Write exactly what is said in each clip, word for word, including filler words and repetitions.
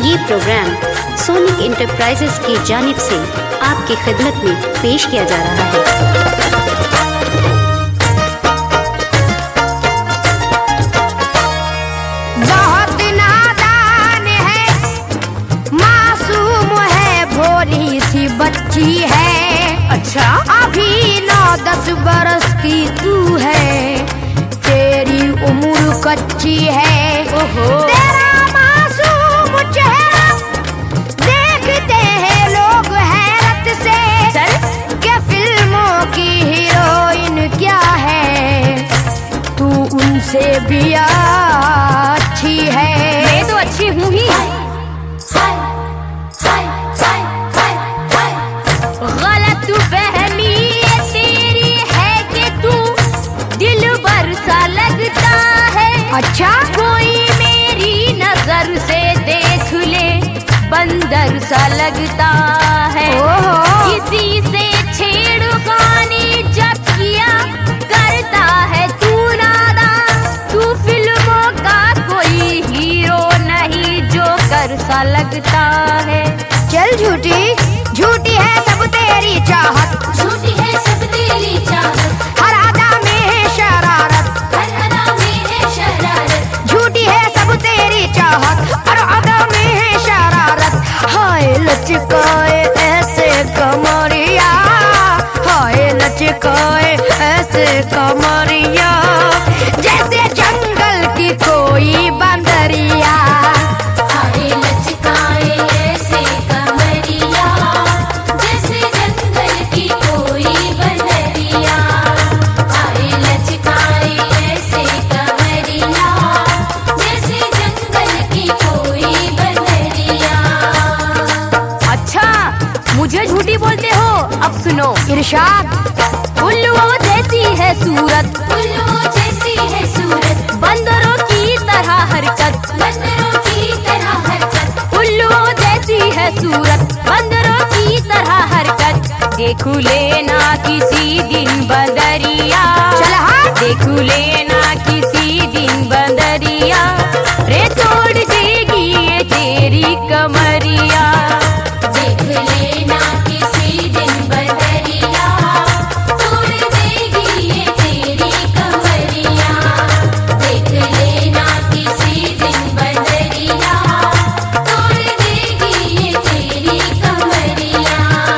ये programme sonic enterprises की जानिब से आपकी खिदमत में पेश किया जा रहा है। बहुत नादान है, मासूम है, भोली सी बच्ची है। अच्छा, अभी नौ दस बरस की तू है, तेरी उम्र कच्ची है। ओहो, तेरा मासूम चेहरा देखते हैं लोग हैरत से, चल के फिल्मों की हीरोइन क्या है, तू उनसे भी अच्छी है। मैं तो अच्छी हूँ ही। गलत फहमी तेरी है कि तू दिलबर सा लगता है। अच्छा, कोई मेरी नजर से देख ले, बंदर सा लगता है। ओहो, किसी से छेड़खानी जब किया करता है तू नादान। तू फिल्मों का कोई हीरो नहीं, जोकर सा लगता है। चल झूठी, झूठी है सब तेरी चाहत, झूठी है सब तेरी चाहत, हर अदा में है शरारत। हर अदा में है शरारत, झूठी है सब तेरी चाहत, हर अदा में है शरारत। हाय लचकाए ऐसे कमरिया, हाय लचकाए ऐसे कमरिया, जैसे जंगल की कोई बंदरिया। हाय लचकाए ऐसे कमरिया, जैसे जंगल की कोई बंदरिया। हाय लचकाए ऐसे कमरिया, जैसे जंगल की कोई बंदरिया। अच्छा, मुझे झूठी बोलते हो? अब सुनो। इरशाद, उल्लुओं जैसी है सूरत, उल्लुओं जैसी है सूरत, बंदरों की तरह हरकत। बंदरों की तरह हरकत, उल्लुओं जैसी है सूरत, बंदरों की तरह हरकत। देखू लेना किसी दिन बंदरिया, चल हाँ। देखू लेना किसी दिन बंदरिया, रे तोड़ देगी ये तेरी कमरिया। देख लेना किसी दिन बंदरिया, तोड़ देगी ये तेरी कमरिया। देख लेना किसी दिन बंदरिया, तोड़ देगी ये तेरी कमरिया।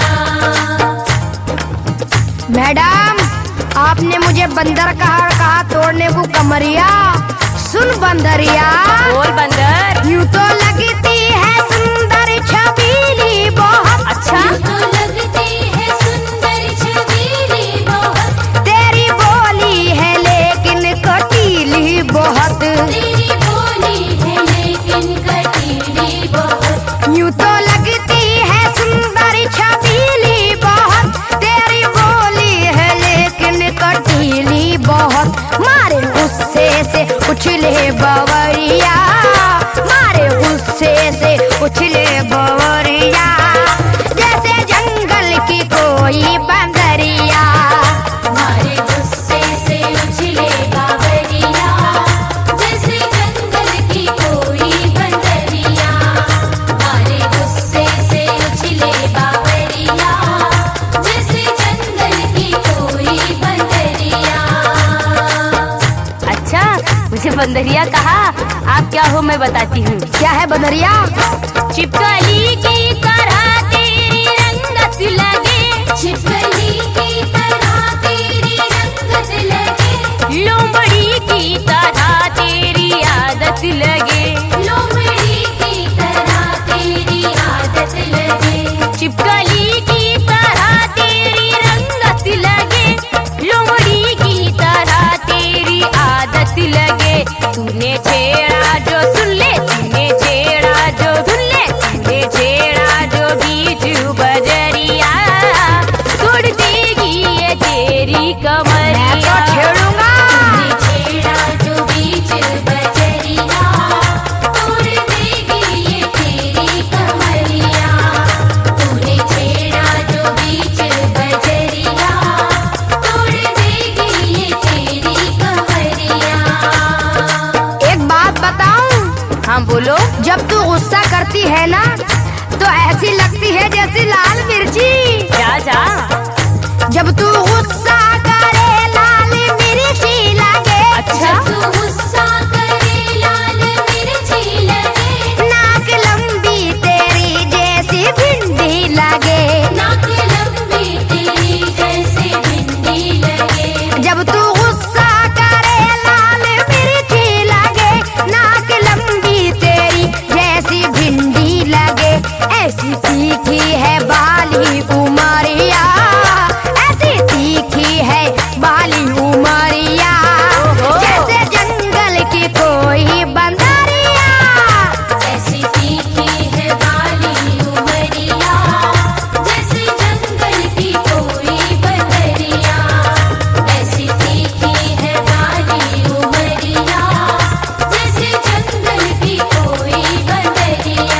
मैडम, आपने मुझे बंदर कहा, कहा तोड़ने को कमरिया। सुन बंदरिया, बोल बंदर। यूं तो लगती है सुंदर छबीली बहुत। अच्छा, यूं तो लगती है सुंदर छबीली बहुत, तेरी बोली है लेकिन कटीली बहुत। तेरी बोली है लेकिन कटीली बहुत। यूं तो लगती है सुंदर छबीली बहुत, तेरी बोली है लेकिन कटीली बहुत। मारे गुस्से से उछले बवरिया, मारे गुस्से से उछले बवरिया, जैसे जंगल की कोई बंदरिया। हमारे गुस्से से उछले बावरिया, जैसे जंगल की कोई बंदरिया। हमारे गुस्से से उछले बावरिया, जैसे जंगल की कोई बंदरिया। अच्छा, मुझे बंदरिया कहा। आप क्या हो मैं बताती हूँ। क्या है बंदरिया? छिपकली की तरह तेरी रंगत लगे, छिपकली की तरह तेरी रंगत लगे, लोमड़ी की तरह तेरी आदत लगे। लोमड़ी की तरह तेरी आदत लगे। छिपकली की तरह तेरी रंगत लगे, लोमड़ी की तरह तेरी आदत लगे। तूने छेड़ा जो सुन ले, तूने छेड़ा जो धुन ले, तूने छेड़ा जो बीच बजरिया, तोड़ देगी ये तेरी मैं तो कमरिया। छेड़ूंगा। तूने छेड़ा जो बीच बजरिया, तोड़ देगी ये तेरी कमरिया। तूने छेड़ा जो बीच बजरिया, तोड़ देगी ये तेरी कमरिया। एक बात बताऊं, हाँ बोलो। जब तू गुस्सा करती है ना तो ऐसी लगती है जैसी लाल मिर्ची। जा जा जब तू गुस्सा करे लाल मिर्ची लगे। अच्छा तू गुस्सा करे लाल मिर्ची लगे, नाक लंबी तेरी जैसी भिंडी लगे। नाक लंबी तेरी जैसे भिंडी लगे। जब तू गुस्सा करे लाल मिर्ची लगे, नाक लंबी तेरी जैसी भिंडी लगे। ऐसी तीखी है बाली उमरिया, ऐसी तीखी है बाली उमरिया, जैसे जंगल की कोई बंदरिया। ऐसी तीखी है बाली उमरिया, जैसे जंगल की कोई बंदरिया। ऐसी तीखी है बाली उमरिया, जैसे जंगल की कोई बंदरिया।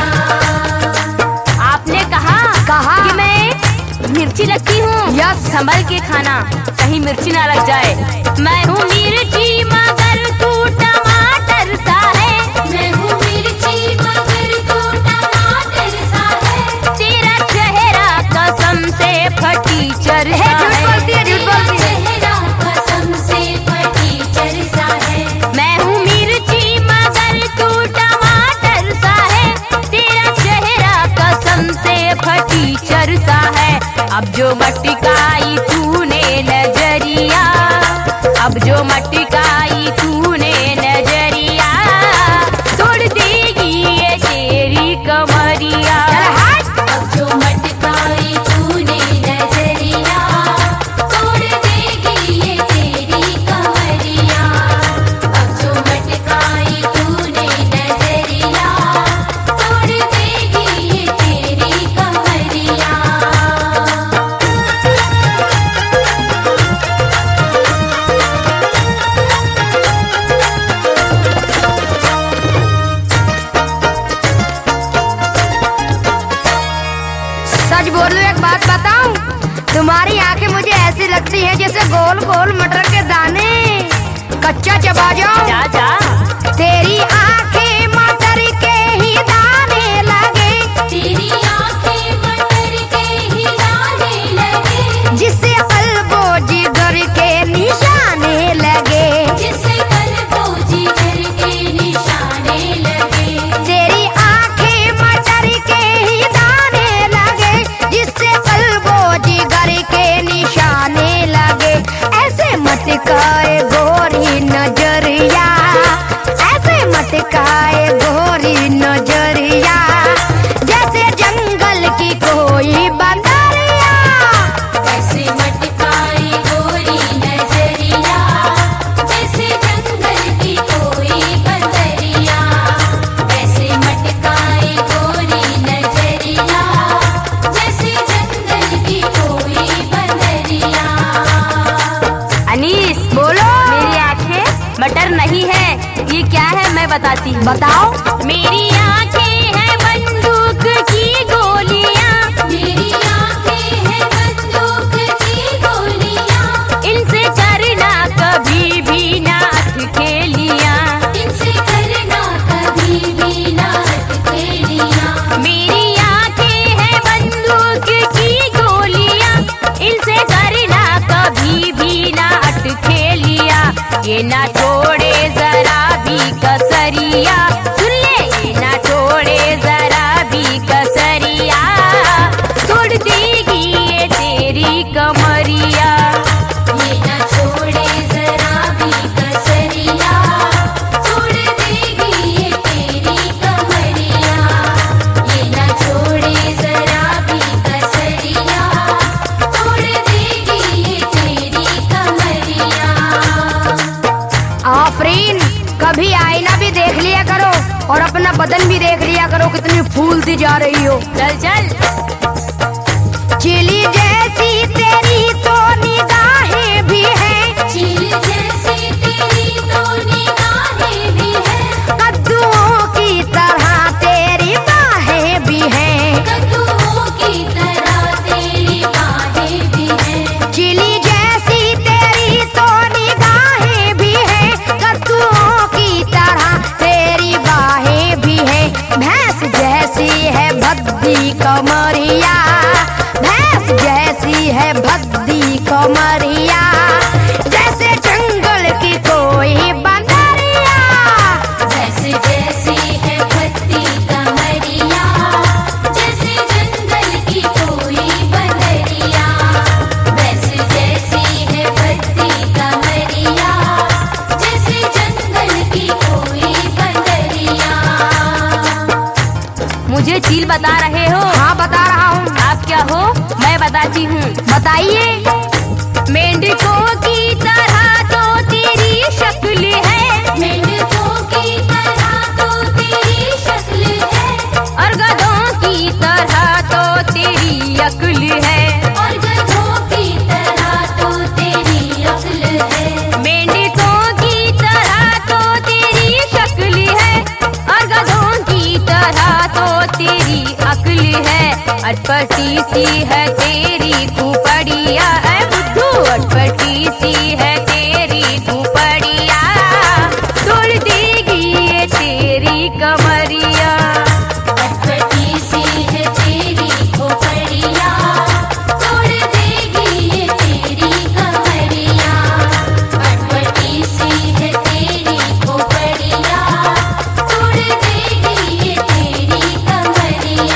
आपने कहा कहा कि मैं मिर्ची लगती हूँ। यस। संभल के खाना, कहीं मिर्ची ना लग जाए। मैं हूँ मिर्ची मगर तू टमाटर सा है। मैं हूँ मिर्ची मगर तू टमाटर सा है। तेरा चेहरा कसम से फटीचर है, सा झूठ है। बोलती है, झूठ बोलती है। चेहरा कसम से फटीचर सा है। मैं हूँ मिर्ची मगर तू टमाटर सा है। तेरा चेहरा कसम से फटीचर सा है। अब जो मटकाई तूने नजरिया, अब जो मटकाई तूने नजरिया, तोड़ देगी ये तेरी कमरिया। अब जो मटकाई तूने नजरिया, तोड़ देगी ये तेरी कमरिया। अब जो मटकाई तूने नजरिया, तोड़ देगी ये तेरी कमरिया। सच बोलो, एक बात बताऊं, तुम्हारी आंखें मुझे ऐसी लगती है जैसे गोल गोल मटर के दाने। कच्चा चबा जाओ। जा जा तेरी आंखें मटर के ही दाने लगे, तेरी आंखें मटर के ही दाने लगे। जिससे कल्बो जिगर के निशाने लगे। जिसे कल्बो जिगर के निशाने लगे। तेरी आंखें मटर के ही दाने लगे, जिससे कल्बो जिगर के निशाने लगे। ऐसे मटकाए गोरी नजरिया, ऐसे मटकाए गोरी नजरिया, जैसे जंगल की कोई बंदरिया। ऐसे मटकाई गोरी नजरिया, जैसे जंगल की कोई बंदरिया। ऐसे मटकाई गोरी नजरिया, जैसे जंगल की कोई बंदरिया। अनीस, बोलो। मेरी आंखें मटर नहीं है, ये क्या है मैं बताती हूँ। बताओ। मेरी आंखें हैं बंदूक की गोलियां। मेरी आंखें हैं बंदूक की गोलियां। इनसे करना कभी भी ना अटखेलियां। इनसे करना कभी भी ना अटखेलियां। मेरी आंखें हैं बंदूक की गोलियां। इनसे करना कभी भी ना अटखेलियां। ये ना छोड़े जरा भी कसरिया, सुन ले, ये ना छोड़े जरा भी कसरिया, तोड़ देगी ये तेरी कमरिया। ये ना छोड़े जरा भी कसरिया, छोड़ देगी ये तेरी कमरिया। ये ना छोड़े जरा भी कसरिया, छोड़ देगी ये तेरी कमरिया। आफरीन, कभी आईना भी देख लिया करो और अपना बदन भी देख लिया करो, कितनी फूलती जा रही हो। चल चल चिली जैसी तेरी तो निगाहें भी हैं, चील जैसी तेरी तो निगाहें भी हैं। कद्दुओं की तरह तेरी बाहें भी हैं। कद्दुओं की तरह तेरी बाहें भी हैं। चिली जैसी तेरी तो निगाहें भी हैं, कद्दुओं की तरह तेरी बाहें भी हैं। भैंस जैसी कमरिया, जैसे जंगल की कोई बंदरिया। जैसे जैसी है भक्ति कमरिया, जैसे जंगल की कोई बंदरिया। वैसे जैसी है भक्ति कमरिया, जैसे जंगल की कोई बंदरिया। मुझे चील बता रहे हो? हाँ बता रहा हूँ। आप क्या हो? मैं बताती हूँ। बताइए। मेंढकों की तरह तो तेरी शक्ल है, मेंढकों की तरह तो तेरी शक्ल है, और गधों की तरह तो तेरी अक्ल है। और गधों की तरह तो तेरी अक्ल है। मेंढकों की तरह तो तेरी शक्ल है, और गधों की तरह तो तेरी अक्ल है। अटपटी सी है तेरी कुपड़िया, ऐ बुद्धू अटपटी सी है तेरी कुपड़िया, तोड़ देगी ये तेरी कमरिया। अटपटी सी है तेरी खोपड़िया, तोड़ देगी ये तेरी कमरिया। अटपटी सी है तेरी खोपड़िया, तोड़ देगी ये तेरी कमरिया।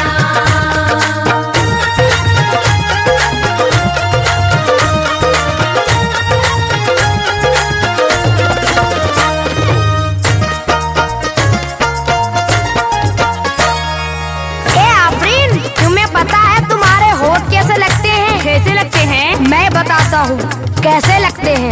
ए आफरीन, तुम्हें पता है तुम्हारे होठ कैसे लगते हैं? कैसे लगते हैं? मैं बताता हूँ कैसे लगते हैं।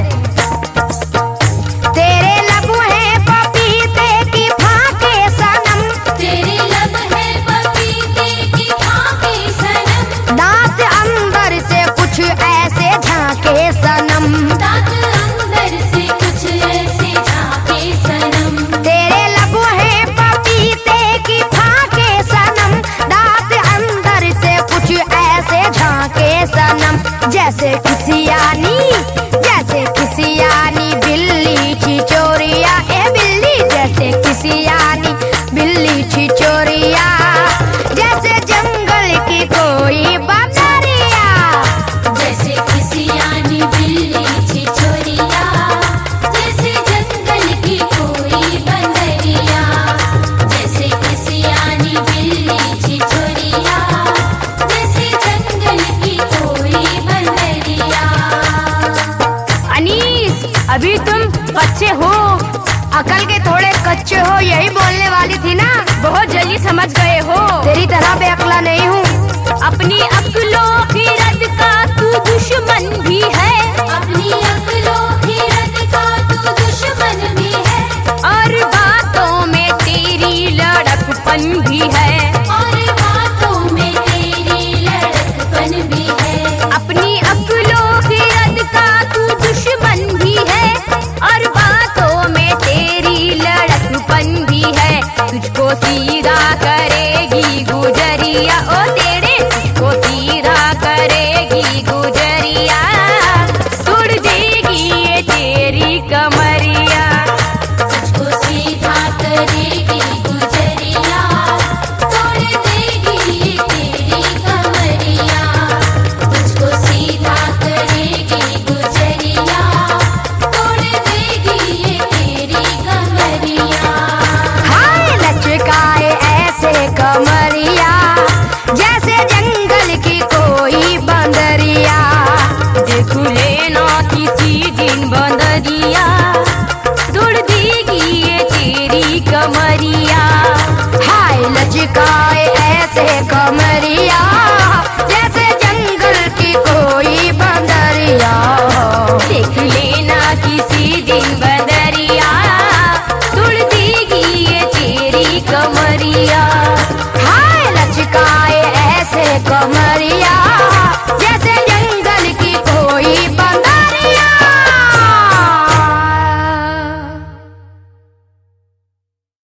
तेरे लब हैं पपीते की फाके सनम, तेरे लब है पपीते की फाके सनम, दांत अंदर से कुछ ऐसे झांके सनम। दांत अंदर से कुछ ऐसे झांके सनम। तेरे लब हैं पपीते की फाके सनम, दांत अंदर से कुछ ऐसे झांके सनम। जैसे किसी आनी, जैसे किसी आनी बिल्ली छिचोरिया, ए बिल्ली जैसे किसी आनी बिल्ली छिचोरिया, जैसे जंगल की कोई बंदरिया। जैसे किसी आनी बिल्ली छिछोरिया, जैसे जंगल की कोई बंदरिया। जैसे किसी आनी बिल्ली छिछोरिया, जैसे जंगल की कोई बंदरिया। अनीस, अभी तुम बच्चे हो, अकल के थोड़े कच्चे हो, यही बोलने वाली थी ना। बहुत जल्दी समझ गए हो। तेरी तरह बेअक्ला नहीं हूँ। अपनी अक्लों की रद का तू दुश्मन भी